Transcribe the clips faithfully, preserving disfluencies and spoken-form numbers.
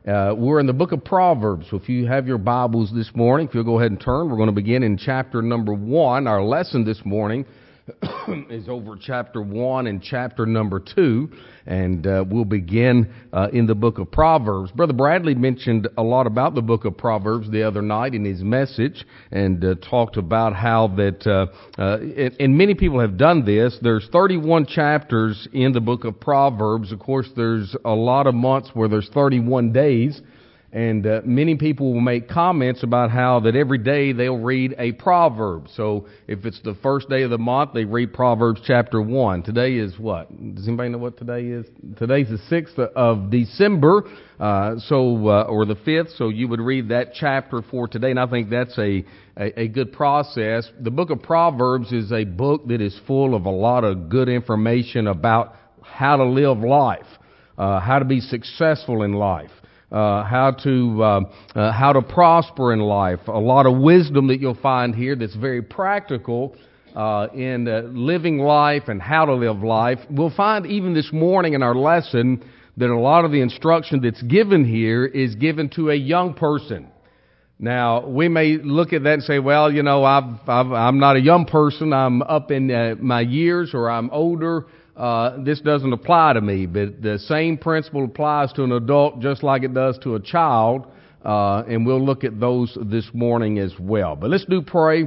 Uh, we're in the book of Proverbs. So if you have your Bibles this morning, if you'll go ahead and turn, we're going to begin in chapter number one. Our lesson this morning is over chapter one and chapter number two, and uh, we'll begin uh, in the book of Proverbs. Brother Bradley mentioned a lot about the book of Proverbs the other night in his message, and uh, talked about how that, uh, uh, and, and many people have done this. There's thirty-one chapters in the book of Proverbs. Of course, there's a lot of months where there's thirty-one days. And uh, many people will make comments about how that every day they'll read a proverb. So if it's the first day of the month, they read Proverbs chapter one. Today is what? Does anybody know what today is? Today's the sixth of December, uh, so uh, or the fifth. So you would read that chapter for today, and I think that's a, a a good process. The book of Proverbs is a book that is full of a lot of good information about how to live life, uh, how to be successful in life. Uh, how to uh, uh, how to prosper in life. A lot of wisdom that you'll find here that's very practical uh, in uh, living life and how to live life. We'll find even this morning in our lesson that a lot of the instruction that's given here is given to a young person. Now, we may look at that and say, well, you know, I've, I've, I'm not a young person. I'm up in uh, my years, or I'm older. Uh, this doesn't apply to me, but the same principle applies to an adult just like it does to a child, uh, and we'll look at those this morning as well. But let's do pray,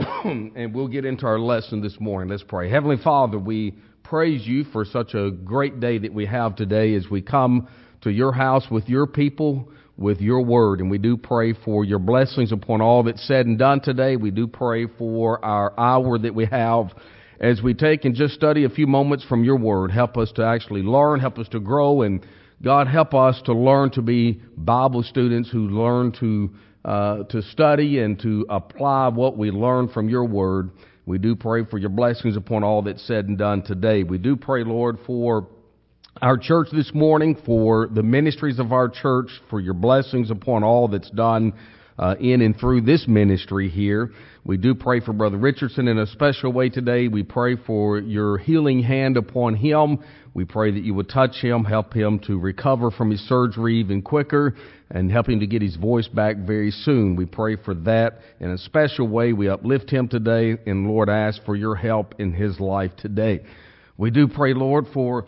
and we'll get into our lesson this morning. Let's pray. Heavenly Father, we praise you for such a great day that we have today as we come to your house with your people, with your word, and we do pray for your blessings upon all that's said and done today. We do pray for our hour that we have as we take and just study a few moments from your word. Help us to actually learn, help us to grow, and God, help us to learn to be Bible students who learn to uh, to study and to apply what we learn from your word. We do pray for your blessings upon all that's said and done today. We do pray, Lord, for our church this morning, for the ministries of our church, for your blessings upon all that's done Uh, in and through this ministry here. We do pray for Brother Richardson in a special way today. We pray for your healing hand upon him. We pray that you would touch him, help him to recover from his surgery even quicker, and help him to get his voice back very soon. We pray for that in a special way. We uplift him today, and Lord, ask for your help in his life today. We do pray, Lord, for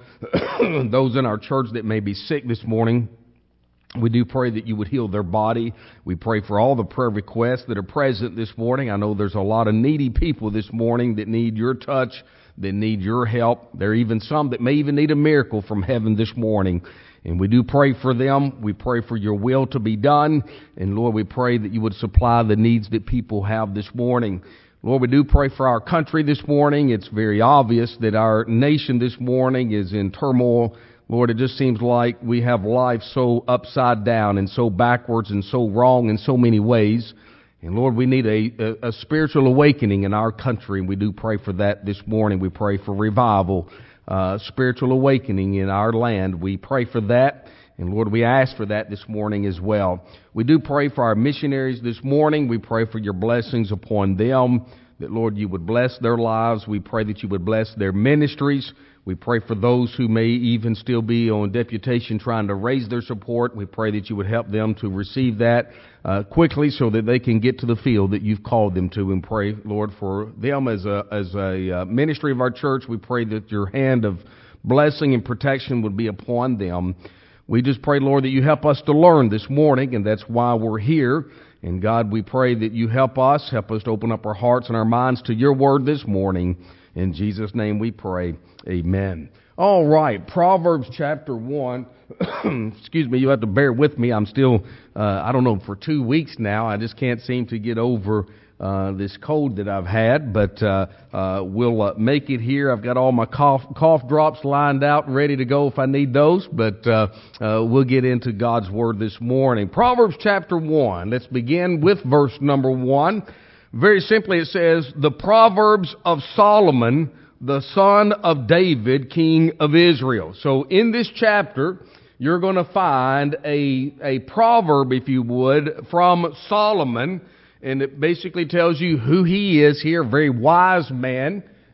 those in our church that may be sick this morning. We do pray that you would heal their body. We pray for all the prayer requests that are present this morning. I know there's a lot of needy people this morning that need your touch, that need your help. There are even some that may even need a miracle from heaven this morning. And we do pray for them. We pray for your will to be done. And Lord, we pray that you would supply the needs that people have this morning. Lord, we do pray for our country this morning. It's very obvious that our nation this morning is in turmoil. Lord, it just seems like we have life so upside down and so backwards and so wrong in so many ways. And Lord, we need a, a, a spiritual awakening in our country, and we do pray for that this morning. We pray for revival, uh, spiritual awakening in our land. We pray for that, and Lord, we ask for that this morning as well. We do pray for our missionaries this morning. We pray for your blessings upon them, that Lord, you would bless their lives. We pray that you would bless their ministries. We pray for those who may even still be on deputation trying to raise their support. We pray that you would help them to receive that uh, quickly so that they can get to the field that you've called them to. And pray, Lord, for them as a as a uh, ministry of our church. We pray that your hand of blessing and protection would be upon them. We just pray, Lord, that you help us to learn this morning, and that's why we're here. And God, we pray that you help us, help us to open up our hearts and our minds to your word this morning. In Jesus' name we pray. Amen. All right, Proverbs chapter one. Excuse me, you have to bear with me. I'm still, uh, I don't know, for two weeks now. I just can't seem to get over uh, this cold that I've had, but uh, uh, we'll uh, make it here. I've got all my cough cough drops lined out and ready to go if I need those, but uh, uh, we'll get into God's Word this morning. Proverbs chapter one. Let's begin with verse number one. Very simply it says, the Proverbs of Solomon, the son of David, king of Israel. So in this chapter, you're going to find a, a proverb, if you would, from Solomon, and it basically tells you who he is here, a very wise man.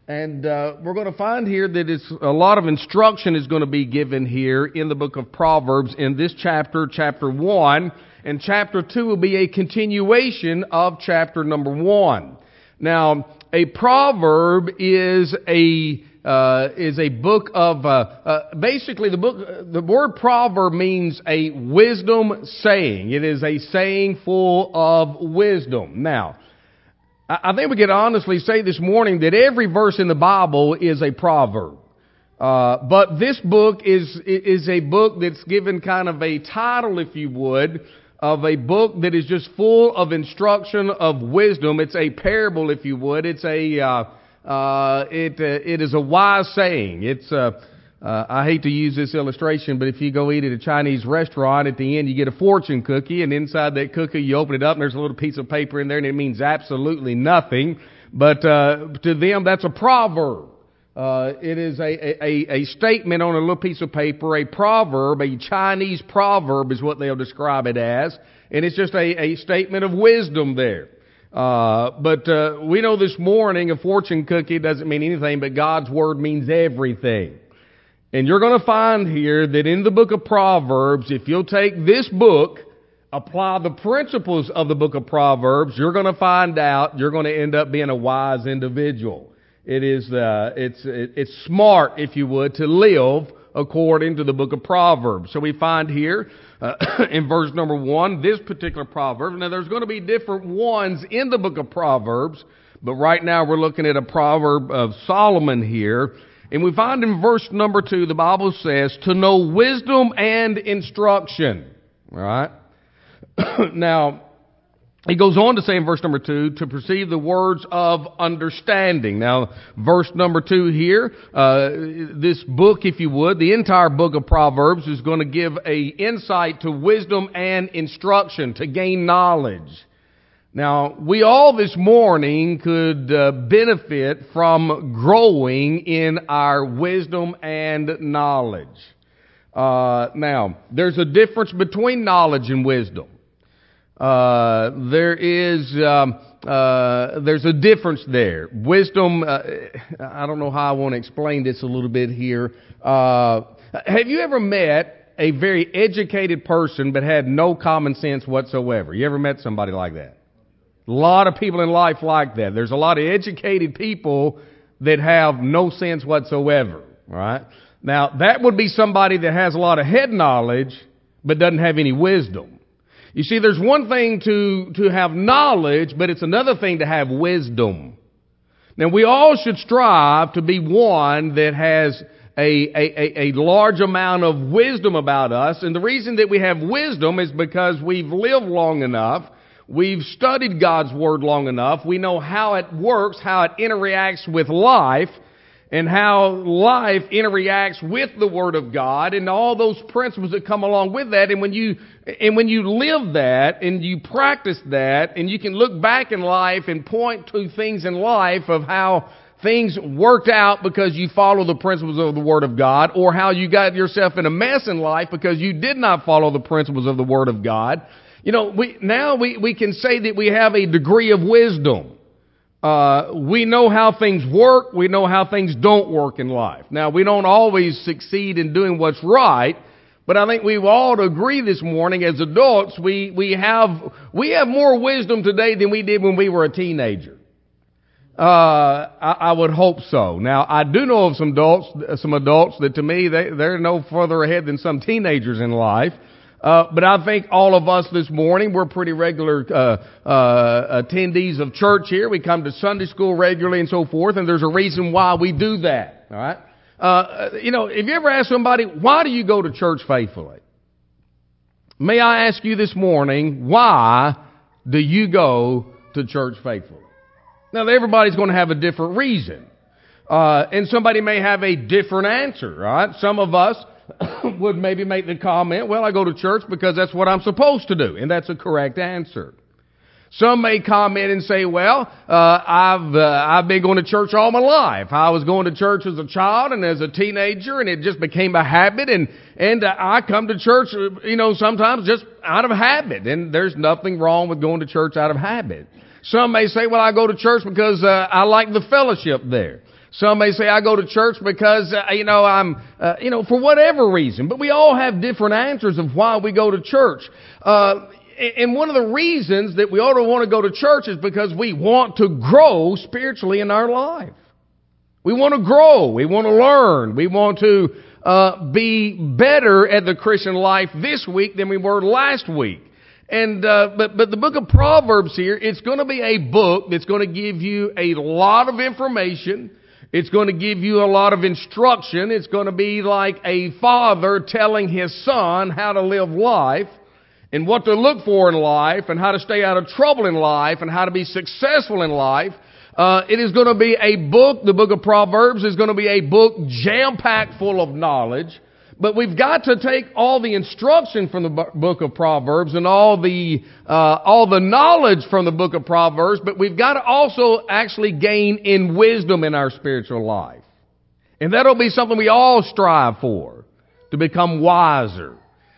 And uh, we're going to find here that it's a lot of instruction is going to be given here in the book of Proverbs in this chapter, chapter one. And chapter two will be a continuation of chapter number one. Now, a proverb is a uh, is a book of uh, uh, basically the book. The word proverb means a wisdom saying. It is a saying full of wisdom. Now, I think we can honestly say this morning that every verse in the Bible is a proverb. Uh, but this book is, is a book that's given kind of a title, if you would, of a book that is just full of instruction of wisdom. It's a parable, if you would. It's a, uh, uh, it, uh, it is a wise saying. It's, uh, Uh, I hate to use this illustration, but if you go eat at a Chinese restaurant, at the end you get a fortune cookie, and inside that cookie you open it up and there's a little piece of paper in there and it means absolutely nothing. But uh, to them that's a proverb. Uh, it is a, a, a statement on a little piece of paper, a proverb, a Chinese proverb is what they'll describe it as. And it's just a, a statement of wisdom there. Uh, but uh, we know this morning a fortune cookie doesn't mean anything, but God's Word means everything. And you're going to find here that in the book of Proverbs, if you'll take this book, apply the principles of the book of Proverbs, you're going to find out you're going to end up being a wise individual. It is, uh, it's, it's smart, if you would, to live according to the book of Proverbs. So we find here uh, in verse number one, this particular proverb. Now there's going to be different ones in the book of Proverbs, but right now we're looking at a proverb of Solomon here. And we find in verse number two, the Bible says, to know wisdom and instruction. All right? Now, he goes on to say in verse number two, to perceive the words of understanding. Now, verse number two here, uh, this book, if you would, the entire book of Proverbs is going to give a insight to wisdom and instruction, to gain knowledge. Now, we all this morning could uh, benefit from growing in our wisdom and knowledge. Uh, now, there's a difference between knowledge and wisdom. Uh, there is, um, uh, there's a difference there. Wisdom, uh, I don't know how I want to explain this a little bit here. Uh, have you ever met a very educated person but had no common sense whatsoever? You ever met somebody like that? A lot of people in life like that. There's a lot of educated people that have no sense whatsoever, right? Now, that would be somebody that has a lot of head knowledge but doesn't have any wisdom. You see, there's one thing to, to have knowledge, but it's another thing to have wisdom. Now, we all should strive to be one that has a, a, a, a large amount of wisdom about us. And the reason that we have wisdom is because we've lived long enough. We've studied God's Word long enough. We know how it works, how it interacts with life, and how life interacts with the Word of God, and all those principles that come along with that. And when you, and when you live that, and you practice that, and you can look back in life and point to things in life of how things worked out because you follow the principles of the Word of God, or how you got yourself in a mess in life because you did not follow the principles of the Word of God. You know, we, now we, we can say that we have a degree of wisdom. Uh, we know how things work. We know how things don't work in life. Now, we don't always succeed in doing what's right, but I think we've all agree this morning as adults, we, we have, we have more wisdom today than we did when we were a teenager. Uh, I, I would hope so. Now, I do know of some adults, some adults that to me, they, they're no further ahead than some teenagers in life. Uh, but I think all of us this morning, we're pretty regular uh, uh, attendees of church here. We come to Sunday school regularly and so forth, and there's a reason why we do that. All right, uh, you know, if you ever ask somebody, why do you go to church faithfully? May I ask you this morning, why do you go to church faithfully? Now, everybody's going to have a different reason, uh, and somebody may have a different answer. Right? Some of us would maybe make the comment, well, I go to church because that's what I'm supposed to do. And that's a correct answer. Some may comment and say, well, uh, I've, uh, I've been going to church all my life. I was going to church as a child and as a teenager, and it just became a habit. And, and uh, I come to church, you know, sometimes just out of habit. And there's nothing wrong with going to church out of habit. Some may say, well, I go to church because uh, I like the fellowship there. Some may say, I go to church because, uh, you know, I'm, uh, you know, for whatever reason. But we all have different answers of why we go to church. Uh, and one of the reasons that we ought to want to go to church is because we want to grow spiritually in our life. We want to grow. We want to learn. We want to uh, be better at the Christian life this week than we were last week. And uh, but but the book of Proverbs here, it's going to be a book that's going to give you a lot of information. It's going to give you a lot of instruction. It's going to be like a father telling his son how to live life and what to look for in life and how to stay out of trouble in life and how to be successful in life. Uh, it is going to be a book, the book of Proverbs is going to be a book jam-packed full of knowledge. But we've got to take all the instruction from the book of Proverbs and all the uh, all the knowledge from the book of Proverbs, but we've got to also actually gain in wisdom in our spiritual life. And that'll be something we all strive for, to become wiser.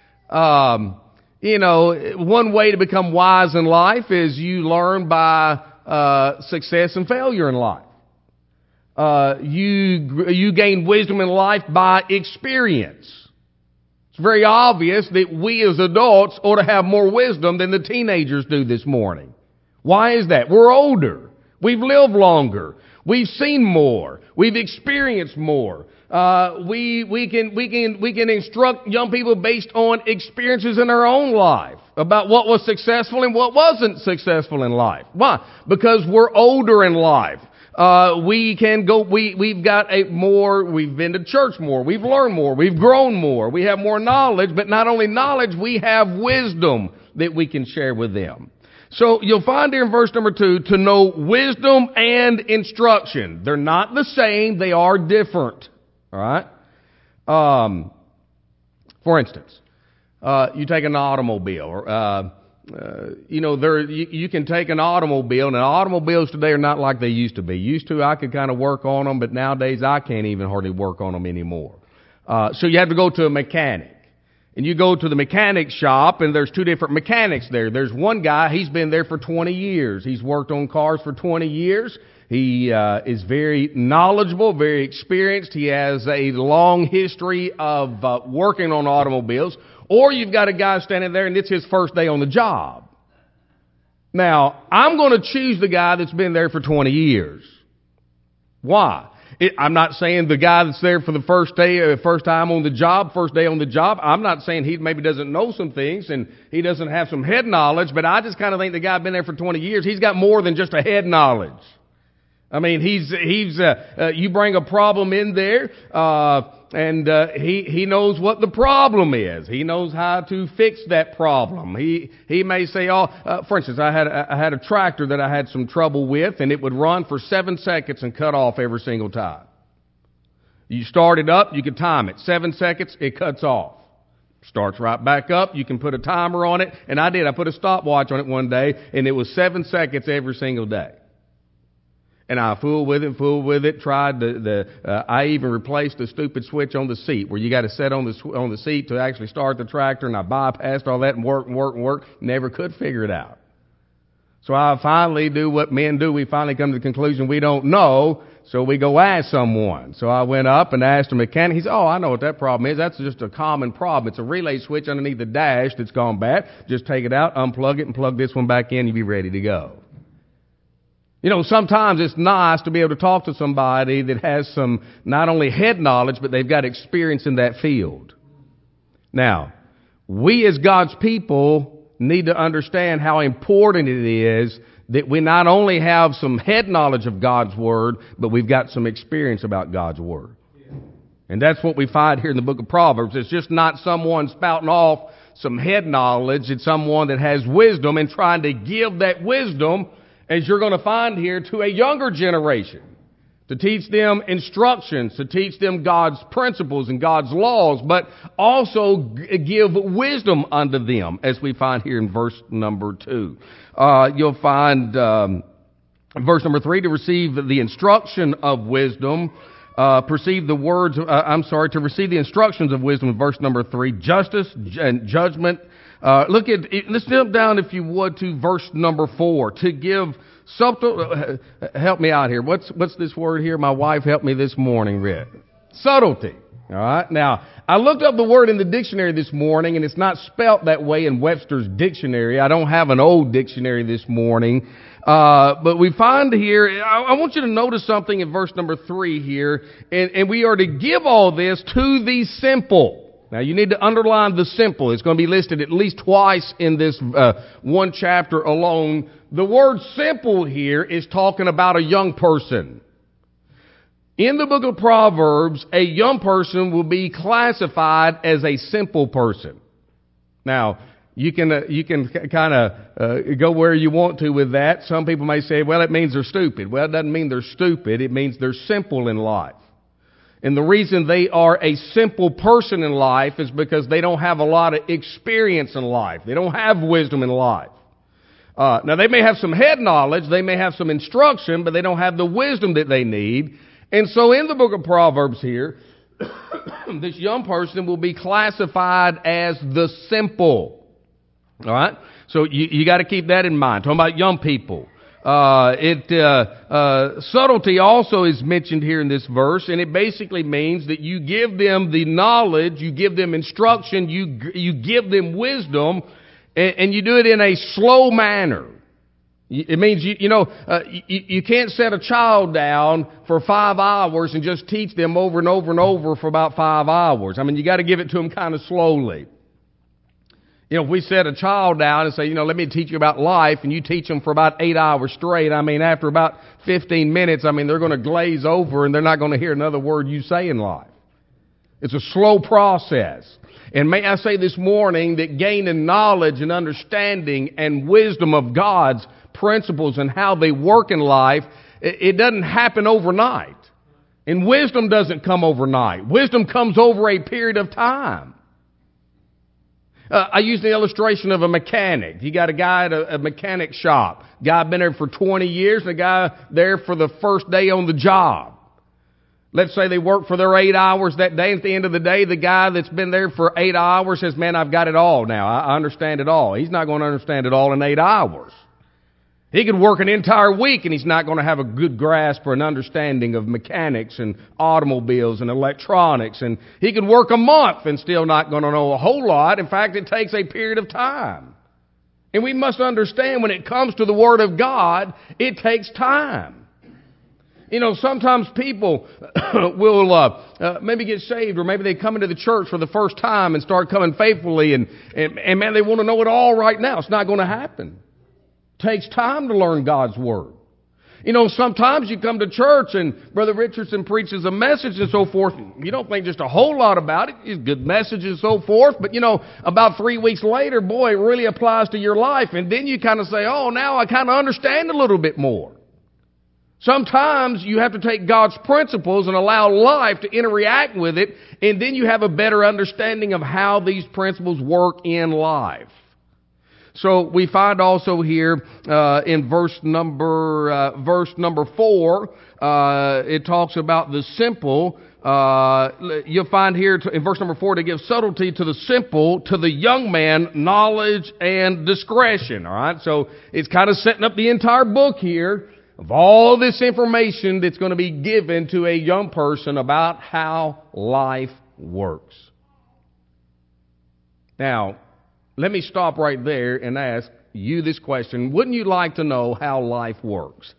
Um, you know, one way to become wise in life is you learn by uh, success and failure in life. Uh, you, you gain wisdom in life by experience. It's very obvious that we as adults ought to have more wisdom than the teenagers do this morning. Why is that? We're older. We've lived longer. We've seen more. We've experienced more. Uh, we, we can, we can, we can instruct young people based on experiences in our own life about what was successful and what wasn't successful in life. Why? Because we're older in life. Uh, we can go, we, we've got a more, we've been to church more, we've learned more, we've grown more, we have more knowledge, but not only knowledge, we have wisdom that we can share with them. So you'll find here in verse number two, to know wisdom and instruction. They're not the same, they are different. Alright? Um, for instance, uh, you take an automobile, or, uh, Uh, you know, there you, you can take an automobile, and automobiles today are not like they used to be. Used to, I could kind of work on them, but nowadays I can't even hardly work on them anymore. Uh, so you have to go to a mechanic. And you go to the mechanic shop, and there's two different mechanics there. There's one guy, he's been there for twenty years. He's worked on cars for twenty years. He uh, is very knowledgeable, very experienced. He has a long history of uh, working on automobiles. Or you've got a guy standing there and it's his first day on the job. Now, I'm going to choose the guy that's been there for twenty years. Why? It, I'm not saying the guy that's there for the first day, uh, first time on the job, first day on the job. I'm not saying he maybe doesn't know some things and he doesn't have some head knowledge, but I just kind of think the guy been there for twenty years, he's got more than just a head knowledge. I mean, he's, he's, uh, uh, you bring a problem in there, uh, and, uh, he, he knows what the problem is. He knows how to fix that problem. He, he may say, oh, uh, for instance, I had, I had a tractor that I had some trouble with, and it would run for seven seconds and cut off every single time. You start it up, you can time it. Seven seconds, it cuts off. Starts right back up, you can put a timer on it, and I did. I put a stopwatch on it one day, and it was seven seconds every single day. And I fooled with it, fooled with it, tried the, the uh, I even replaced the stupid switch on the seat where you got to set on the, sw- on the seat to actually start the tractor, and I bypassed all that and worked and worked and worked, never could figure it out. So I finally do what men do. We finally come to the conclusion we don't know, so we go ask someone. So I went up and asked a mechanic. He said, oh, I know what that problem is. That's just a common problem. It's a relay switch underneath the dash that's gone bad. Just take it out, unplug it, and plug this one back in, and you'll be ready to go. You know, sometimes it's nice to be able to talk to somebody that has some not only head knowledge, but they've got experience in that field. Now, we as God's people need to understand how important it is that we not only have some head knowledge of God's Word, but we've got some experience about God's Word. And that's what we find here in the book of Proverbs. It's just not someone spouting off some head knowledge. It's someone that has wisdom and trying to give that wisdom, as you're going to find here, to a younger generation, to teach them instructions, to teach them God's principles and God's laws, but also g- give wisdom unto them, as we find here in verse number two. Uh, you'll find um, verse number three, to receive the instruction of wisdom, uh, perceive the words, uh, I'm sorry, to receive the instructions of wisdom in verse number three, justice and judgment Uh, look at, let's jump down, if you would, to verse number four. To give subtle, uh, help me out here. What's, what's this word here? My wife helped me this morning, Rick. Subtlety. All right. Now, I looked up the word in the dictionary this morning, and it's not spelt that way in Webster's dictionary. I don't have an old dictionary this morning. Uh, but we find here, I, I want you to notice something in verse number three here, and, and we are to give all this to the simple. Now, you need to underline the simple. It's going to be listed at least twice in this uh, one chapter alone. The word simple here is talking about a young person. In the book of Proverbs, a young person will be classified as a simple person. Now, you can uh, you can kind of uh, go where you want to with that. Some people may say, well, it means they're stupid. Well, it doesn't mean they're stupid. It means they're simple in life. And the reason they are a simple person in life is because they don't have a lot of experience in life. They don't have wisdom in life. Uh, now, they may have some head knowledge. They may have some instruction, but they don't have the wisdom that they need. And so in the book of Proverbs here, this young person will be classified as the simple. All right? So you, you got to keep that in mind. Talking about young people. Uh, it, uh, uh, subtlety also is mentioned here in this verse, and it basically means that you give them the knowledge, you give them instruction, you, you give them wisdom, and, and you do it in a slow manner. It means, you, you know, uh, you, you can't set a child down for five hours and just teach them over and over and over for about five hours. I mean, you got to give it to them kind of slowly. You know, if we set a child down and say, you know, let me teach you about life, and you teach them for about eight hours straight, I mean, after about fifteen minutes, I mean, they're going to glaze over and they're not going to hear another word you say in life. It's a slow process. And may I say this morning that gaining knowledge and understanding and wisdom of God's principles and how they work in life, it doesn't happen overnight. And wisdom doesn't come overnight. Wisdom comes over a period of time. Uh, I use the illustration of a mechanic. You got a guy at a, a mechanic shop. Guy been there for twenty years, and a guy there for the first day on the job. Let's say they work for their eight hours that day. At the end of the day, the guy that's been there for eight hours says, man, I've got it all now. I understand it all. He's not going to understand it all in eight hours. He could work an entire week and he's not going to have a good grasp or an understanding of mechanics and automobiles and electronics. And he could work a month and still not going to know a whole lot. In fact, it takes a period of time. And we must understand when it comes to the Word of God, it takes time. You know, sometimes people will uh, uh, maybe get saved, or maybe they come into the church for the first time and start coming faithfully, and, and, and man, they want to know it all right now. It's not going to happen. Takes time to learn God's Word. You know, sometimes you come to church and Brother Richardson preaches a message and so forth. You don't think just a whole lot about it. It's a good message and so forth. But, you know, about three weeks later, boy, it really applies to your life. And then you kind of say, oh, now I kind of understand a little bit more. Sometimes you have to take God's principles and allow life to interact with it. And then you have a better understanding of how these principles work in life. So we find also here uh, in verse number uh, verse number four, uh, it talks about the simple. Uh, you'll find here to, in verse number four, to give subtlety to the simple, to the young man, knowledge and discretion. All right, so it's kind of setting up the entire book here of all this information that's going to be given to a young person about how life works. Now, let me stop right there and ask you this question. Wouldn't you like to know how life works?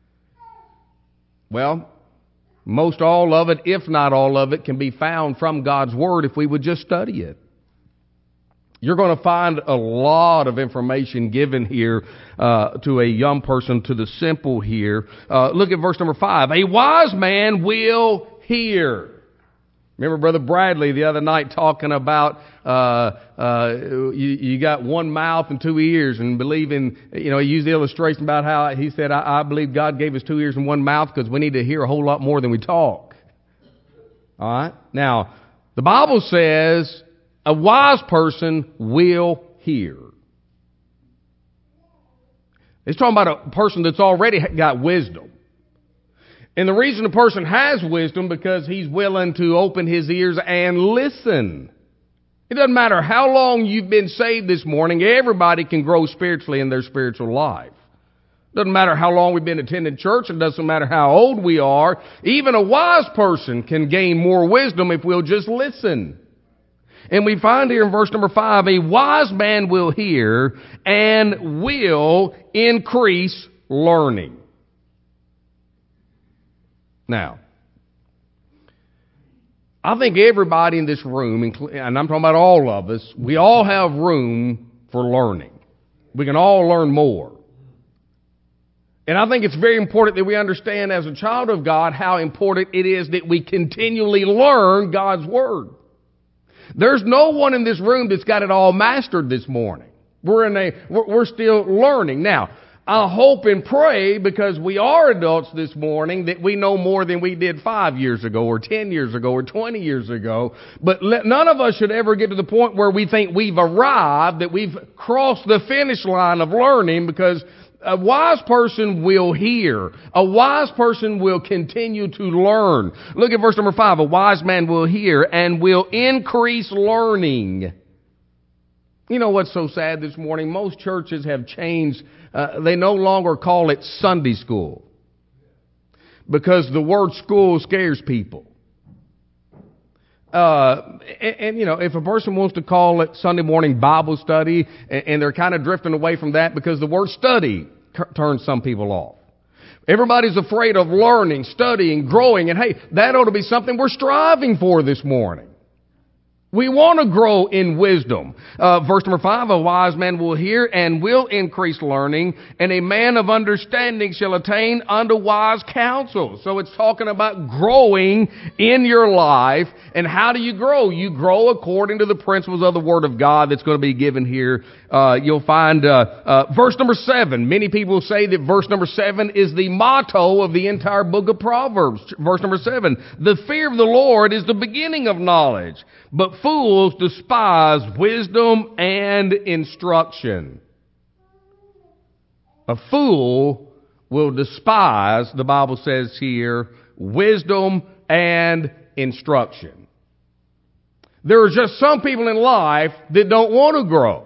Well, most all of it, if not all of it, can be found from God's Word if we would just study it. You're going to find a lot of information given here uh, to a young person, to the simple here. Uh, look at verse number five. A wise man will hear. Remember Brother Bradley the other night talking about uh, uh, you, you got one mouth and two ears, and believing, you know, he used the illustration about how he said, I, I believe God gave us two ears and one mouth because we need to hear a whole lot more than we talk. All right? Now, the Bible says a wise person will hear. It's talking about a person that's already got wisdom. And the reason a person has wisdom because he's willing to open his ears and listen. It doesn't matter how long you've been saved this morning. Everybody can grow spiritually in their spiritual life. Doesn't matter how long we've been attending church. It doesn't matter how old we are. Even a wise person can gain more wisdom if we'll just listen. And we find here in verse number five, a wise man will hear and will increase learning. Now, I think everybody in this room, and I'm talking about all of us, we all have room for learning. We can all learn more. And I think it's very important that we understand as a child of God how important it is that we continually learn God's Word. There's no one in this room that's got it all mastered this morning. We're in a, we're still learning. Now, I hope and pray, because we are adults this morning, that we know more than we did five years ago or ten years ago or twenty years ago. But let, none of us should ever get to the point where we think we've arrived, that we've crossed the finish line of learning, because a wise person will hear. A wise person will continue to learn. Look at verse number five. A wise man will hear and will increase learning. You know what's so sad this morning? Most churches have changed. Uh, they no longer call it Sunday school, because the word school scares people. Uh, and, and, you know, if a person wants to call it Sunday morning Bible study, and, and they're kind of drifting away from that because the word study c- turns some people off. Everybody's afraid of learning, studying, growing, and hey, that ought to be something we're striving for this morning. We want to grow in wisdom. Uh, verse number five, a wise man will hear and will increase learning, and a man of understanding shall attain unto wise counsel. So it's talking about growing in your life. And how do you grow? You grow according to the principles of the Word of God that's going to be given here. Uh, you'll find uh, uh, verse number seven. Many people say that verse number seven is the motto of the entire book of Proverbs. Verse number seven, the fear of the Lord is the beginning of knowledge, but fools despise wisdom and instruction. A fool will despise, the Bible says here, wisdom and instruction. There are just some people in life that don't want to grow.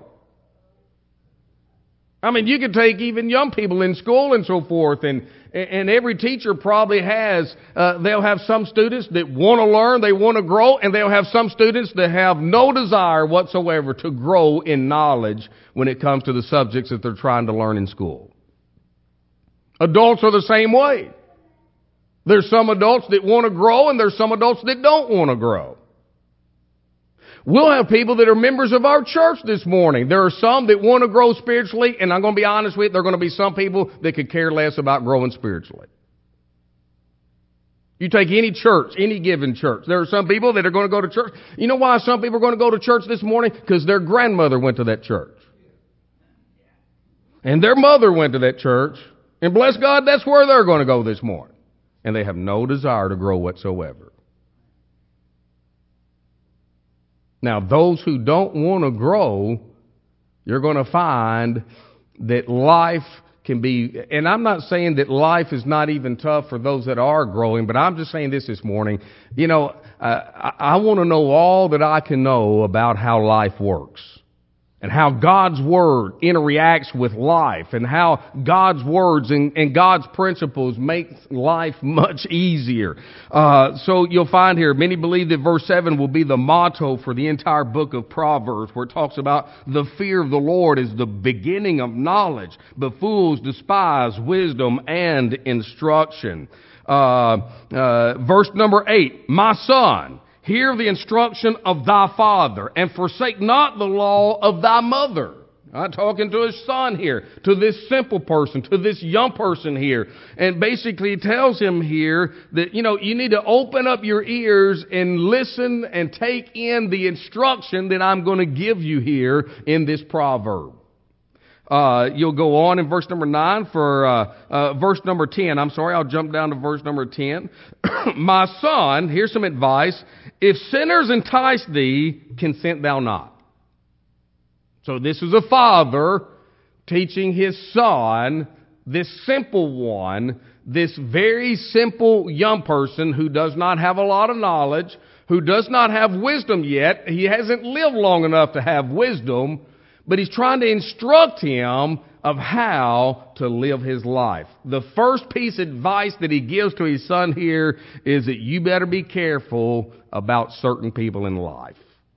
I mean, you could take even young people in school and so forth, and and every teacher probably has, uh, they'll have some students that want to learn, they want to grow, and they'll have some students that have no desire whatsoever to grow in knowledge when it comes to the subjects that they're trying to learn in school. Adults are the same way. There's some adults that want to grow, and there's some adults that don't want to grow. We'll have people that are members of our church this morning. There are some that want to grow spiritually, and I'm going to be honest with you, there are going to be some people that could care less about growing spiritually. You take any church, any given church. There are some people that are going to go to church. You know why some people are going to go to church this morning? Because their grandmother went to that church. And their mother went to that church. And bless God, that's where they're going to go this morning. And they have no desire to grow whatsoever. Now, those who don't want to grow, you're going to find that life can be, and I'm not saying that life is not even tough for those that are growing, but I'm just saying this this morning. You know, uh, I, I want to know all that I can know about how life works, and how God's Word interacts with life, and how God's words and, and God's principles make life much easier. Uh, so you'll find here, many believe that verse seven will be the motto for the entire book of Proverbs, where it talks about the fear of the Lord is the beginning of knowledge, but fools despise wisdom and instruction. Uh, uh, verse number eight, my son, hear the instruction of thy father, and forsake not the law of thy mother. I'm talking to his son here, to this simple person, to this young person here. And basically he tells him here that, you know, you need to open up your ears and listen and take in the instruction that I'm going to give you here in this proverb. Uh, you'll go on in verse number nine for, uh, uh, verse number ten. I'm sorry, I'll jump down to verse number ten. My son, here's some advice. If sinners entice thee, consent thou not. So this is a father teaching his son, this simple one, this very simple young person who does not have a lot of knowledge, who does not have wisdom yet. He hasn't lived long enough to have wisdom, but he's trying to instruct him of how to live his life. The first piece of advice that he gives to his son here is that you better be careful about certain people in life.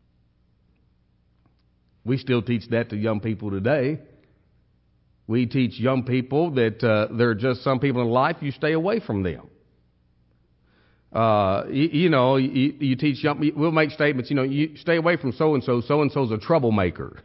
We still teach that to young people today. We teach young people that uh, there are just some people in life, you stay away from them. Uh, you, you know, you, you teach young, we'll make statements, you know, you stay away from so-and-so, so-and-so's a troublemaker.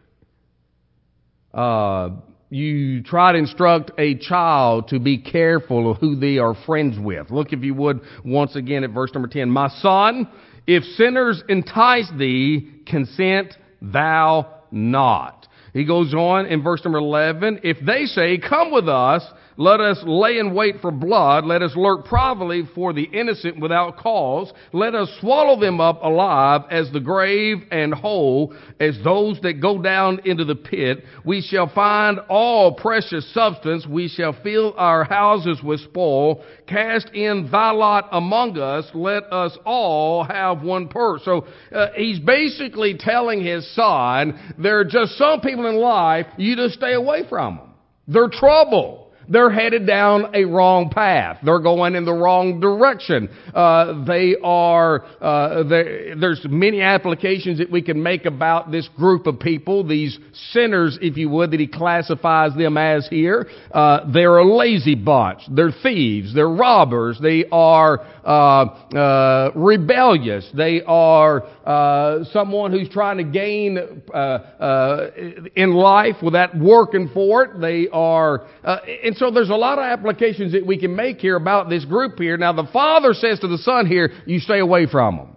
Uh, you try to instruct a child to be careful of who they are friends with. Look, if you would, once again at verse number ten. My son, if sinners entice thee, consent thou not. He goes on in verse number eleven. If they say, come with us, let us lay in wait for blood. Let us lurk privately for the innocent without cause. Let us swallow them up alive as the grave and whole as those that go down into the pit. We shall find all precious substance. We shall fill our houses with spoil. Cast in thy lot among us. Let us all have one purse. So uh, he's basically telling his son, there are just some people in life, you just stay away from them. They're trouble. They're headed down a wrong path. They're going in the wrong direction. Uh, they are, uh, there's many applications that we can make about this group of people, these sinners, if you would, that he classifies them as here. Uh, they're a lazy bunch. They're thieves. They're robbers. They are, uh, uh, rebellious. They are, uh, someone who's trying to gain, uh, uh, in life without working for it. They are, uh, and so there's a lot of applications that we can make here about this group here. Now the father says to the son here, you stay away from them.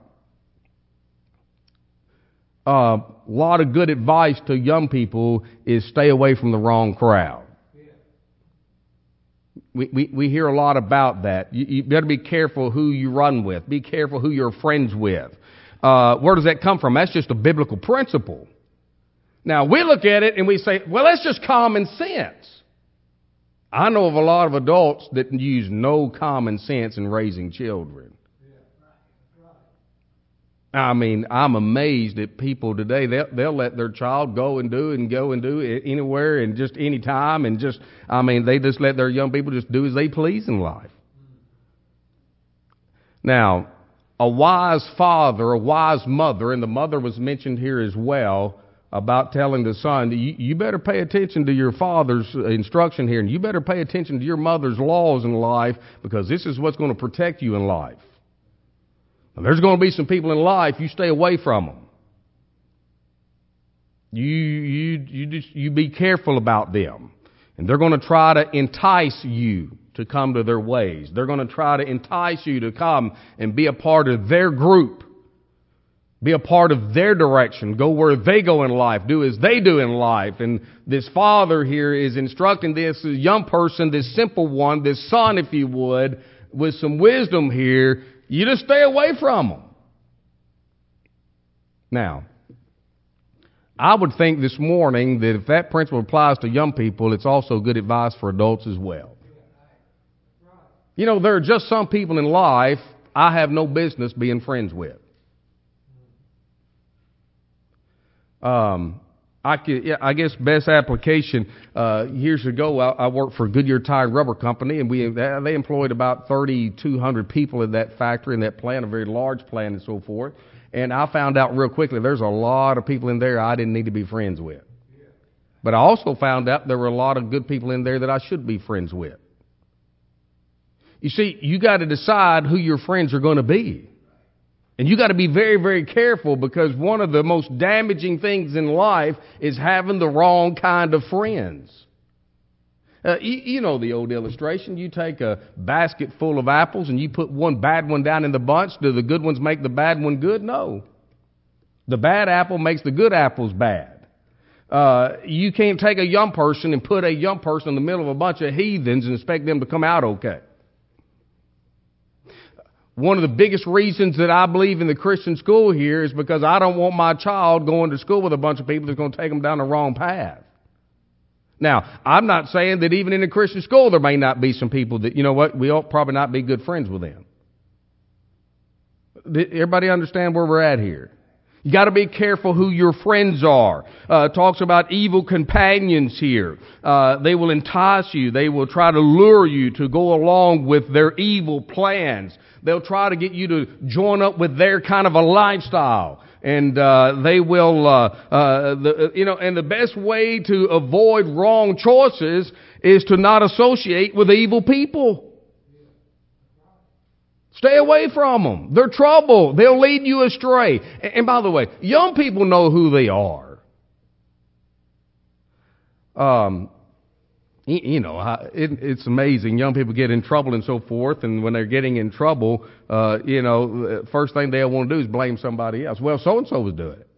A uh, lot of good advice to young people is stay away from the wrong crowd. We, we, we hear a lot about that. You, you better be careful who you run with. Be careful who you're friends with. Uh, where does that come from? That's just a biblical principle. Now we look at it and we say, well, that's just common sense. I know of a lot of adults that use no common sense in raising children. I mean, I'm amazed at people today. They'll, they'll let their child go and do and go and do it anywhere and just any time and just, I mean, they just let their young people just do as they please in life. Now, a wise father, a wise mother, and the mother was mentioned here as well, about telling the son, you, you better pay attention to your father's instruction here, and you better pay attention to your mother's laws in life, because this is what's going to protect you in life. Now, there's going to be some people in life, you stay away from them. You, you, you just, you be careful about them. And they're going to try to entice you to come to their ways. They're going to try to entice you to come and be a part of their group. Be a part of their direction. Go where they go in life. Do as they do in life. And this father here is instructing this young person, this simple one, this son, if you would, with some wisdom here. You just stay away from them. Now, I would think this morning that if that principle applies to young people, it's also good advice for adults as well. You know, there are just some people in life I have no business being friends with. Um, I could, yeah, I guess best application, uh, years ago, I, I worked for Goodyear Tire and Rubber Company, and we, they employed about thirty-two hundred people in that factory, in that plant, a very large plant and so forth. And I found out real quickly, there's a lot of people in there I didn't need to be friends with. But I also found out there were a lot of good people in there that I should be friends with. You see, you got to decide who your friends are going to be. And you got to be very, very careful, because one of the most damaging things in life is having the wrong kind of friends. Uh, you, you know the old illustration. You take a basket full of apples and you put one bad one down in the bunch. Do the good ones make the bad one good? No. The bad apple makes the good apples bad. Uh, you can't take a young person and put a young person in the middle of a bunch of heathens and expect them to come out okay. One of the biggest reasons that I believe in the Christian school here is because I don't want my child going to school with a bunch of people that's going to take them down the wrong path. Now, I'm not saying that even in the Christian school there may not be some people that, you know what, we ought probably not be good friends with them. Everybody understand where we're at here? You got to be careful who your friends are. Uh, it talks about evil companions here. Uh, they will entice you. They will try to lure you to go along with their evil plans. They'll try to get you to join up with their kind of a lifestyle. And uh, they will, uh, uh, the, you know, and the best way to avoid wrong choices is to not associate with evil people. Stay away from them. They're trouble. They'll lead you astray. And by the way, young people know who they are. Um, you know, it, it's amazing. Young people get in trouble and so forth, and when they're getting in trouble, uh, you know, first thing they'll want to do is blame somebody else. Well, so-and-so was doing it.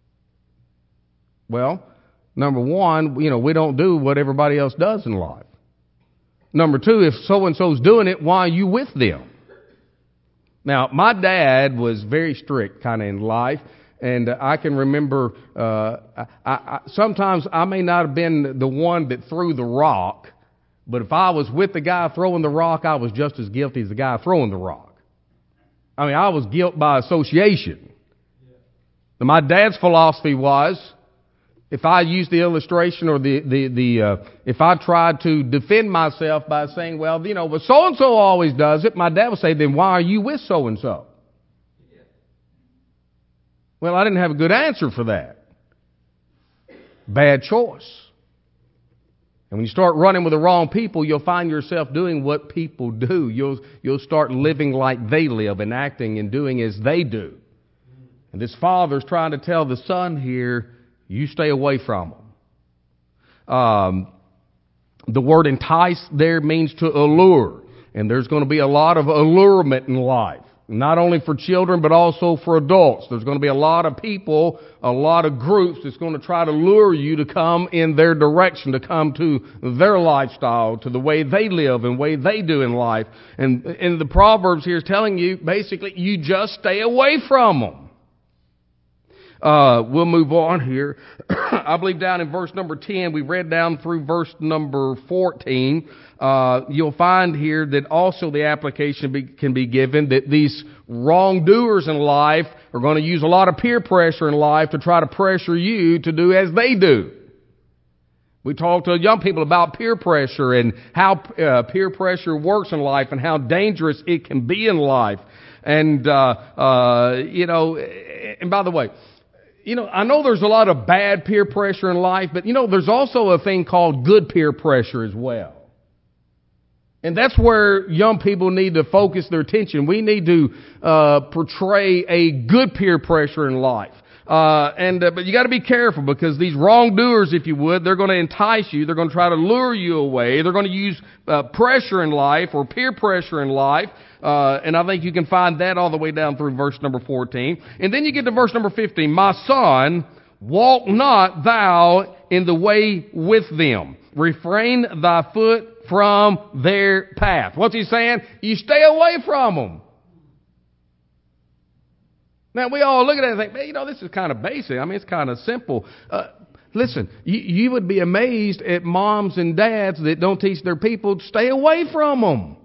Well, number one, you know, we don't do what everybody else does in life. Number two, if so-and-so's doing it, why are you with them? Now, my dad was very strict kind of in life, and I can remember uh, I, I, sometimes I may not have been the one that threw the rock, but if I was with the guy throwing the rock, I was just as guilty as the guy throwing the rock. I mean, I was guilt by association. Now, my dad's philosophy was, if I used the illustration or the, the, the uh, if I tried to defend myself by saying, well, you know, but so-and-so always does it, my dad would say, then why are you with so-and-so? Yeah. Well, I didn't have a good answer for that. Bad choice. And when you start running with the wrong people, you'll find yourself doing what people do. You'll, you'll start living like they live and acting and doing as they do. And this father's trying to tell the son here, you stay away from them. Um, the word entice there means to allure. And there's going to be a lot of allurement in life. Not only for children, but also for adults. There's going to be a lot of people, a lot of groups that's going to try to lure you to come in their direction, to come to their lifestyle, to the way they live and way they do in life. And, and the Proverbs here is telling you, basically, you just stay away from them. Uh, we'll move on here. I believe down in verse number ten, we read down through verse number fourteen. Uh, you'll find here that also the application be, can be given that these wrongdoers in life are going to use a lot of peer pressure in life to try to pressure you to do as they do. We talk to young people about peer pressure and how uh, peer pressure works in life and how dangerous it can be in life. And, uh, uh, you know, and by the way, you know, I know there's a lot of bad peer pressure in life, but you know, there's also a thing called good peer pressure as well. And that's where young people need to focus their attention. We need to uh, portray a good peer pressure in life. Uh, and uh, but you got to be careful, because these wrongdoers, if you would, they're going to entice you. They're going to try to lure you away. They're going to use uh, pressure in life or peer pressure in life. Uh, and I think you can find that all the way down through verse number fourteen. And then you get to verse number fifteen. My son, walk not thou in the way with them. Refrain thy foot from their path. What's he saying? You stay away from them. Now, we all look at it and think, man, you know, this is kind of basic. I mean, it's kind of simple. Uh, listen, you, you would be amazed at moms and dads that don't teach their people to stay away from them.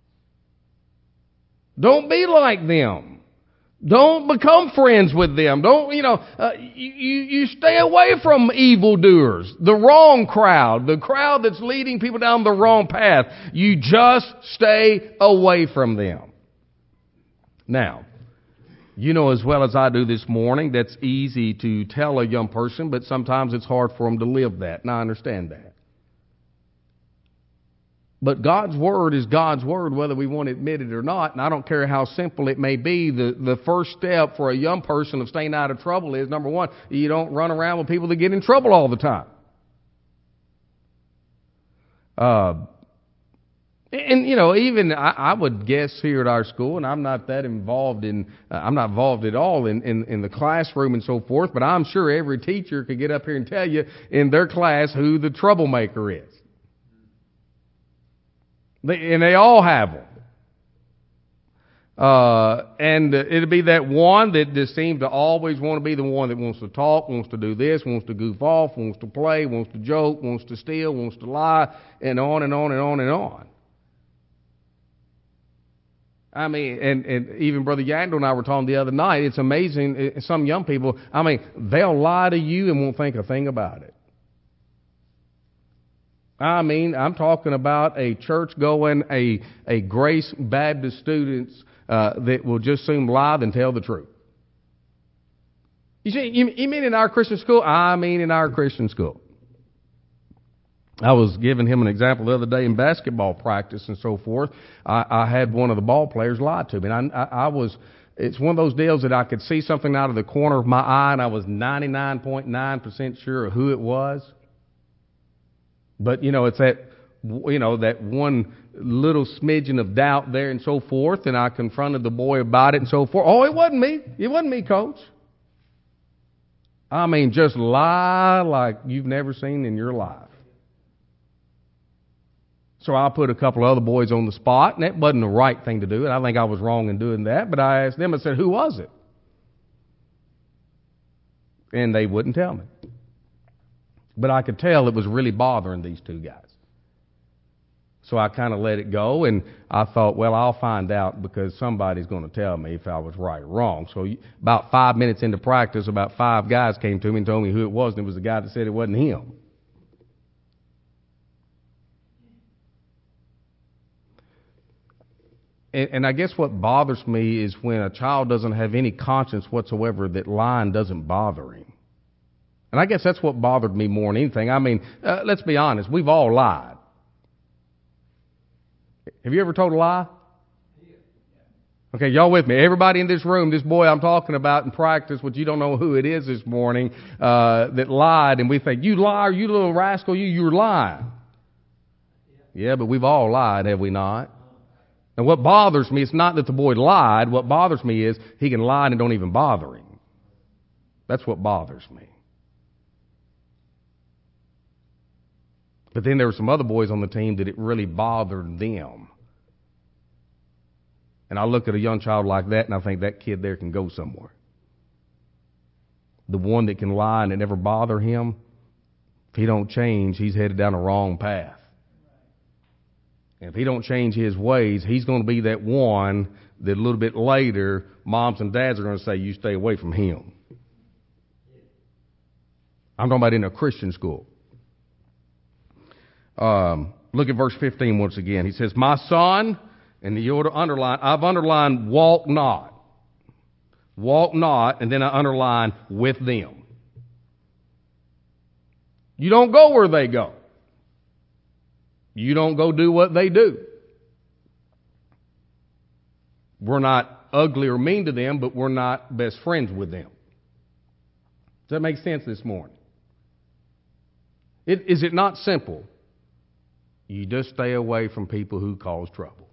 Don't be like them. Don't become friends with them. Don't, you know, uh, you, you stay away from evildoers, the wrong crowd, the crowd that's leading people down the wrong path. You just stay away from them. Now, you know as well as I do this morning, that's easy to tell a young person, but sometimes it's hard for them to live that, and I understand that. But God's Word is God's Word, whether we want to admit it or not, and I don't care how simple it may be. The, the first step for a young person of staying out of trouble is, number one, you don't run around with people that get in trouble all the time. Uh, and, you know, even I, I would guess here at our school, and I'm not that involved in, uh, I'm not involved at all in, in, in the classroom and so forth, but I'm sure every teacher could get up here and tell you in their class who the troublemaker is. They, and they all have them. Uh, and it'll be that one that just seems to always want to be the one that wants to talk, wants to do this, wants to goof off, wants to play, wants to joke, wants to steal, wants to lie, and on and on and on and on. I mean, and, and even Brother Yandel and I were talking the other night, it's amazing, uh, some young people, I mean, they'll lie to you and won't think a thing about it. I mean, I'm talking about a church-going, a, a Grace Baptist students uh, that will just soon lie than tell the truth. You see, you, you mean in our Christian school? I mean in our Christian school. I was giving him an example the other day in basketball practice and so forth. I, I had one of the ball players lie to me. And I, I, I was, it's one of those deals that I could see something out of the corner of my eye and I was ninety-nine point nine percent sure of who it was. But, you know, it's that, you know, that one little smidgen of doubt there and so forth. And I confronted the boy about it and so forth. Oh, it wasn't me. It wasn't me, coach. I mean, just lie like you've never seen in your life. So I put a couple of other boys on the spot, and that wasn't the right thing to do, and I think I was wrong in doing that, but I asked them, I said, who was it? And they wouldn't tell me. But I could tell it was really bothering these two guys. So I kind of let it go, and I thought, well, I'll find out because somebody's going to tell me if I was right or wrong. So about five minutes into practice, about five guys came to me and told me who it was, and it was the guy that said it wasn't him. And, and I guess what bothers me is when a child doesn't have any conscience whatsoever that lying doesn't bother him. And I guess that's what bothered me more than anything. I mean, uh, let's be honest, we've all lied. Have you ever told a lie? Okay, y'all with me? Everybody in this room, this boy I'm talking about in practice, which you don't know who it is this morning, uh, that lied, and we think, you liar, you little rascal, you, you're lying. Yeah, but we've all lied, have we not? And what bothers me, it's not that the boy lied. What bothers me is he can lie and it don't even bother him. That's what bothers me. But then there were some other boys on the team that it really bothered them. And I look at a young child like that and I think that kid there can go somewhere. The one that can lie and it never bother him, if he don't change, he's headed down the wrong path. And if he don't change his ways, he's going to be that one that a little bit later, moms and dads are going to say, you stay away from him. I'm talking about in a Christian school. Um, look at verse fifteen once again. He says, my son, and you ought to underline, I've underlined walk not. Walk not, and then I underline with them. You don't go where they go. You don't go do what they do. We're not ugly or mean to them, but we're not best friends with them. Does that make sense this morning? It, is it not simple? You just stay away from people who cause trouble.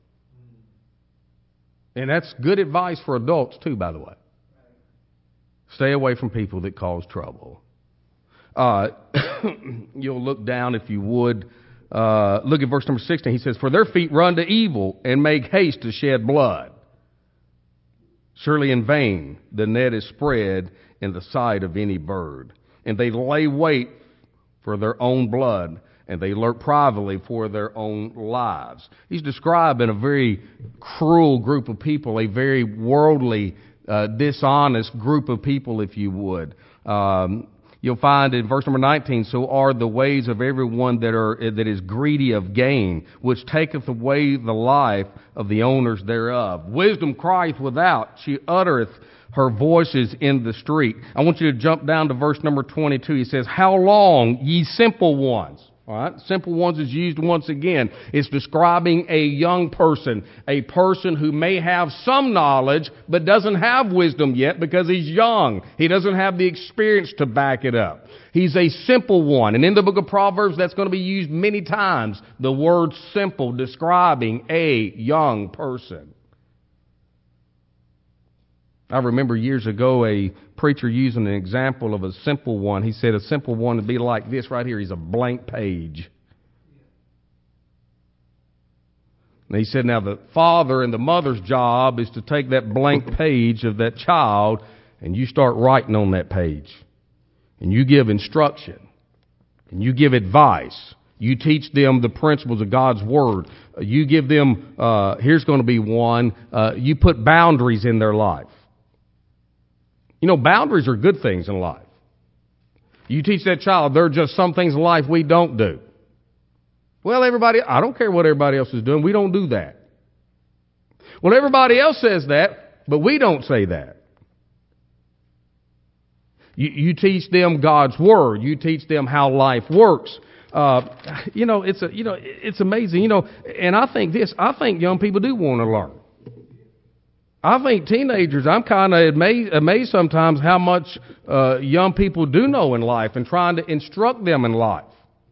And that's good advice for adults too, by the way. Stay away from people that cause trouble. Uh, you'll look down if you would. Uh, look at verse number sixteen. He says, for their feet run to evil and make haste to shed blood. Surely in vain the net is spread in the sight of any bird. And they lay wait for their own blood, and they lurk privately for their own lives. He's describing a very cruel group of people, a very worldly, uh, dishonest group of people, if you would. Um, You'll find in verse number nineteen, so are the ways of everyone that are that is greedy of gain, which taketh away the life of the owners thereof. Wisdom crieth without, she uttereth her voices in the street. I want you to jump down to verse number twenty-two. He says, how long, ye simple ones? All right, simple ones is used once again. It's describing a young person, a person who may have some knowledge but doesn't have wisdom yet because he's young. He doesn't have the experience to back it up. He's a simple one. And in the book of Proverbs, that's going to be used many times, the word simple describing a young person. I remember years ago a preacher using an example of a simple one. He said a simple one would be like this right here. He's a blank page. And he said, now the father and the mother's job is to take that blank page of that child and you start writing on that page. And you give instruction. And you give advice. You teach them the principles of God's Word. You give them, uh, here's going to be one, uh, you put boundaries in their life. You know, boundaries are good things in life. You teach that child there are just some things in life we don't do. Well, everybody, I don't care what everybody else is doing. We don't do that. Well, everybody else says that, but we don't say that. You, you teach them God's Word. You teach them how life works. Uh, you know, it's a, you know, it's amazing. You know, and I think this. I think young people do want to learn. I think teenagers. I'm kind of amazed, amazed sometimes how much uh, young people do know in life, and trying to instruct them in life.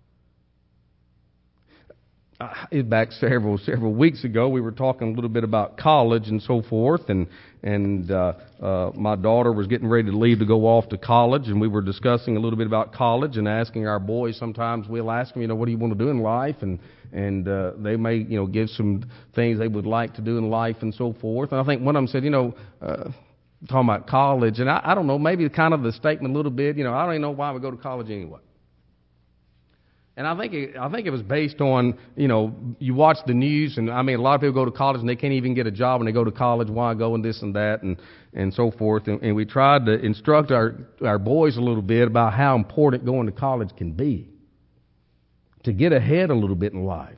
Uh, back several several weeks ago, we were talking a little bit about college and so forth, and and uh, uh, my daughter was getting ready to leave to go off to college, and we were discussing a little bit about college and asking our boys. Sometimes we'll ask them, you know, what do you want to do in life, and and uh, they may, you know, give some things they would like to do in life and so forth. And I think one of them said, you know, uh, talking about college, and I, I don't know, maybe kind of the statement a little bit, you know, I don't even know why we go to college anyway. And I think it, I think it was based on, you know, you watch the news, and I mean, a lot of people go to college and they can't even get a job when they go to college. Why go and this and that and, and so forth. And, and we tried to instruct our, our boys a little bit about how important going to college can be to get ahead a little bit in life.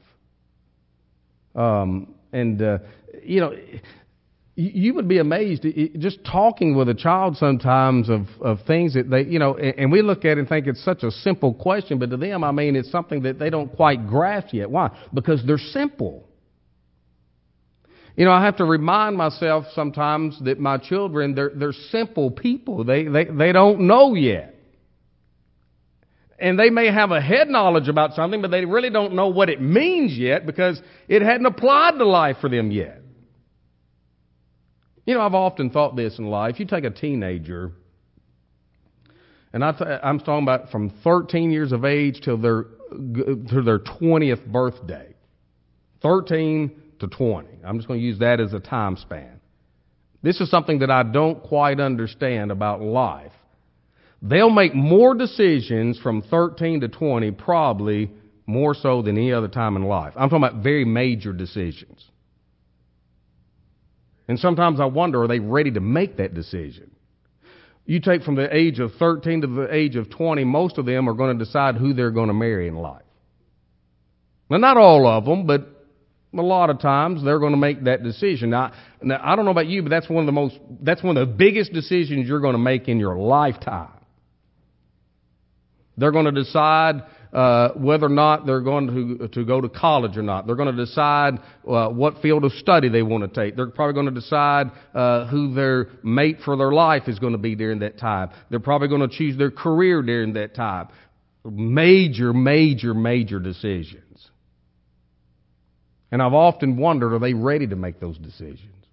Um, and, uh, you know, you would be amazed just talking with a child sometimes of, of things that they, you know, and we look at it and think it's such a simple question, but to them, I mean, it's something that they don't quite grasp yet. Why? Because they're simple. You know, I have to remind myself sometimes that my children, they're, they're simple people. They, they, they don't know yet. And they may have a head knowledge about something, but they really don't know what it means yet because it hadn't applied to life for them yet. You know, I've often thought this in life. You take a teenager, and I th- I'm talking about from thirteen years of age till their to their twentieth birthday, thirteen to twenty. I'm just going to use that as a time span. This is something that I don't quite understand about life. They'll make more decisions from thirteen to twenty, probably more so than any other time in life. I'm talking about very major decisions. And sometimes I wonder, are they ready to make that decision? You take from the age of thirteen to the age of twenty, most of them are going to decide who they're going to marry in life. Well, not all of them, but a lot of times they're going to make that decision. Now, now, I don't know about you, but that's one of the most, that's one of the biggest decisions you're going to make in your lifetime. They're going to decide uh, whether or not they're going to to go to college or not. They're going to decide uh, what field of study they want to take. They're probably going to decide uh, who their mate for their life is going to be during that time. They're probably going to choose their career during that time. Major, major, major decisions. And I've often wondered, are they ready to make those decisions?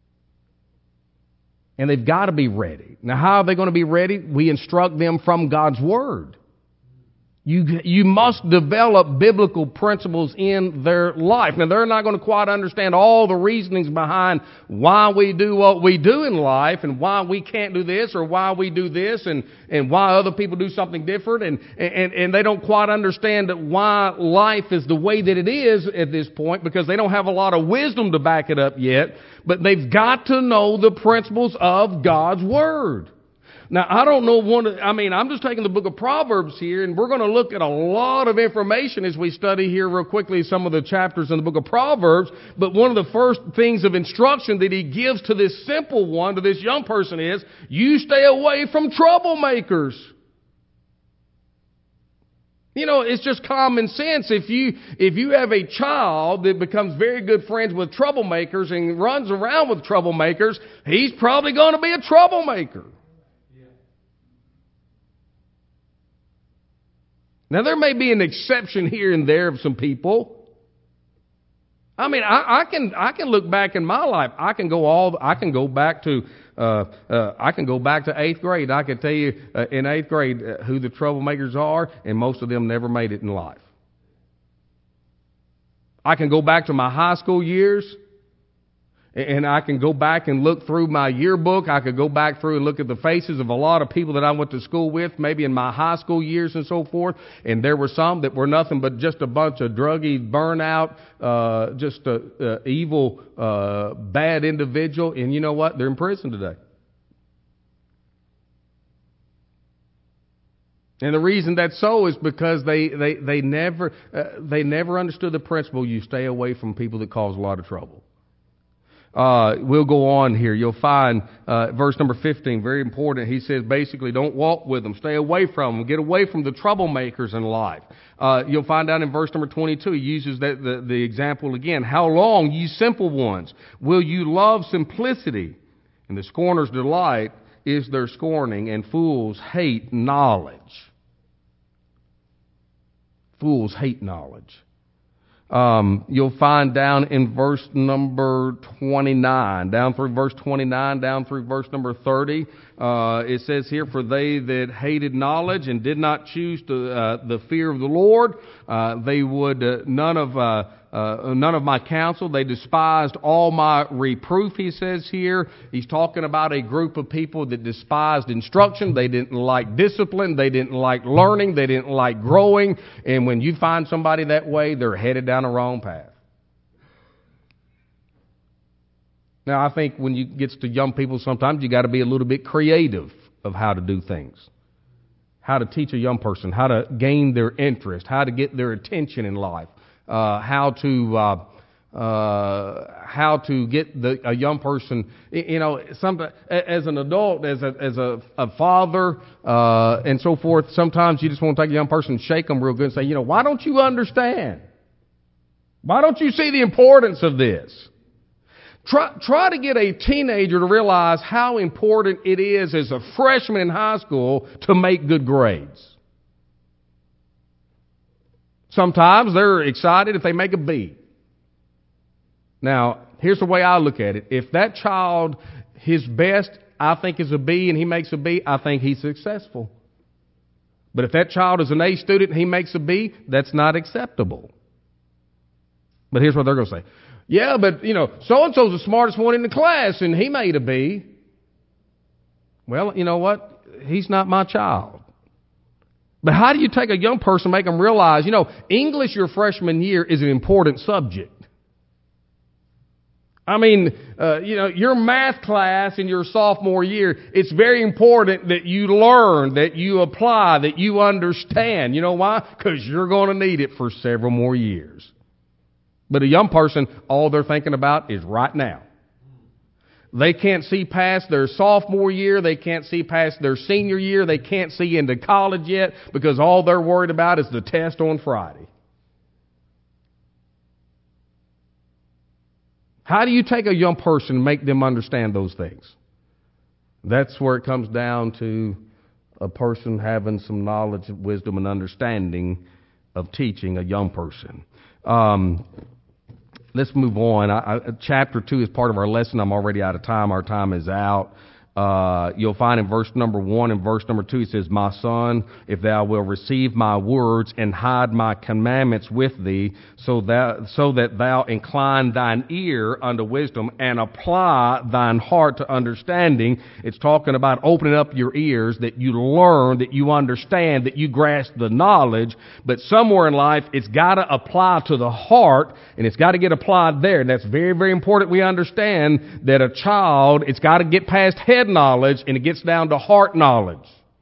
And they've got to be ready. Now, how are they going to be ready? We instruct them from God's Word. You, you must develop biblical principles in their life. Now, they're not going to quite understand all the reasonings behind why we do what we do in life and why we can't do this or why we do this and, and why other people do something different. And, and, and they don't quite understand why life is the way that it is at this point because they don't have a lot of wisdom to back it up yet. But they've got to know the principles of God's Word. Now, I don't know one of, I mean, I'm just taking the book of Proverbs here, and we're going to look at a lot of information as we study here real quickly some of the chapters in the book of Proverbs. But one of the first things of instruction that he gives to this simple one, to this young person is, you stay away from troublemakers. You know, it's just common sense. If you if you have a child that becomes very good friends with troublemakers and runs around with troublemakers, he's probably going to be a troublemaker. Now, there may be an exception here and there of some people. I mean, I, I can I can look back in my life. I can go all I can go back to uh, uh, I can go back to eighth grade. I can tell you uh, in eighth grade uh, who the troublemakers are, and most of them never made it in life. I can go back to my high school years, And I can go back and look through my yearbook. I could go back through and look at the faces of a lot of people that I went to school with, maybe in my high school years and so forth. And there were some that were nothing but just a bunch of druggy, burnout, uh, just a, a evil, uh, bad individual. And you know what? They're in prison today. And the reason that's so is because they, they, they never, uh, they never understood the principle, you stay away from people that cause a lot of trouble. Uh, we'll go on here. You'll find, uh, verse number fifteen, very important. He says basically don't walk with them. Stay away from them. Get away from the troublemakers in life. Uh, you'll find out in verse number twenty-two, he uses that, the, the example again. How long, ye simple ones, will you love simplicity? And the scorner's delight is their scorning, and fools hate knowledge. Fools hate knowledge. Um, you'll find down in verse number twenty-nine, down through verse twenty-nine, down through verse number thirty, uh, it says here, for they that hated knowledge and did not choose to, uh, the fear of the Lord, uh, they would, uh, none of, uh, Uh, none of my counsel. They despised all my reproof, he says here. He's talking about a group of people that despised instruction. They didn't like discipline. They didn't like learning. They didn't like growing. And when you find somebody that way, they're headed down the wrong path. Now, I think when it gets to young people, sometimes you got to be a little bit creative of how to do things. How to teach a young person, how to gain their interest, how to get their attention in life. Uh, how to uh, uh, how to get the, a young person, you know, some, as an adult, as a as a, a father, uh, and so forth. Sometimes you just want to take a young person and shake them real good and say, you know, why don't you understand? Why don't you see the importance of this? Try try to get a teenager to realize how important it is as a freshman in high school to make good grades. Sometimes they're excited if they make a B. Now, here's the way I look at it. If that child, his best, I think, is a B and he makes a B, I think he's successful. But if that child is an A student and he makes a B, that's not acceptable. But here's what they're going to say. Yeah, but, you know, so-and-so's the smartest one in the class and he made a B. Well, you know what? He's not my child. But how do you take a young person, make them realize, you know, English your freshman year is an important subject. I mean, uh, you know, your math class in your sophomore year, it's very important that you learn, that you apply, that you understand. You know why? Because you're going to need it for several more years. But a young person, all they're thinking about is right now. They can't see past their sophomore year. They can't see past their senior year. They can't see into college yet because all they're worried about is the test on Friday. How do you take a young person and make them understand those things? That's where it comes down to a person having some knowledge, wisdom, and understanding of teaching a young person. Um, Let's move on. I, I, chapter two is part of our lesson. I'm already out of time. Our time is out. Uh, you'll find in verse number one and verse number two, it says, my son, if thou wilt receive my words and hide my commandments with thee, so that, so that thou incline thine ear unto wisdom and apply thine heart to understanding. It's talking about opening up your ears, that you learn, that you understand, that you grasp the knowledge. But somewhere in life, it's got to apply to the heart, and it's got to get applied there. And that's very, very important. We understand that a child, it's got to get past head knowledge, and it gets down to heart knowledge.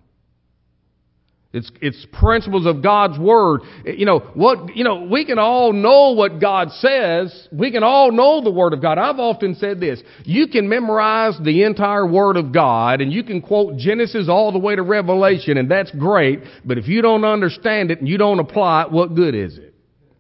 It's, it's principles of God's Word. You know, what, you know, we can all know what God says. We can all know the Word of God. I've often said this. You can memorize the entire Word of God, and you can quote Genesis all the way to Revelation, and that's great. But if you don't understand it and you don't apply it, what good is it?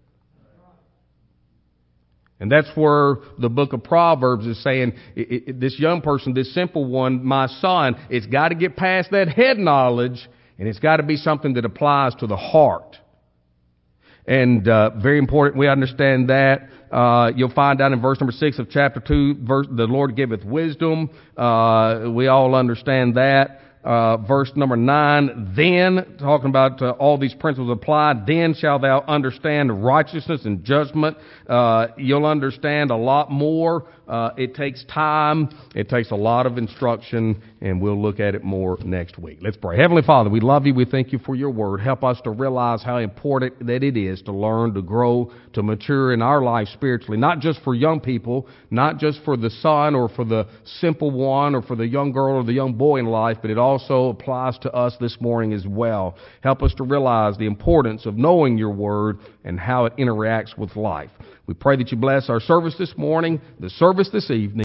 And that's where the book of Proverbs is saying, it, it, this young person, this simple one, my son, it's got to get past that head knowledge, and it's got to be something that applies to the heart. And uh, very important we understand that. Uh, you'll find out in verse number six of chapter two, verse, the Lord giveth wisdom. Uh, we all understand that. uh, verse number nine. Then, talking about uh, all these principles applied, then shall thou understand righteousness and judgment. Uh, you'll understand a lot more. Uh, it takes time. It takes a lot of instruction, and we'll look at it more next week. Let's pray. Heavenly Father, we love you. We thank you for your word. Help us to realize how important that it is to learn, to grow, to mature in our life spiritually, not just for young people, not just for the son or for the simple one or for the young girl or the young boy in life, but it also applies to us this morning as well. Help us to realize the importance of knowing your word and how it interacts with life. We pray that you bless our service this morning, the service this evening.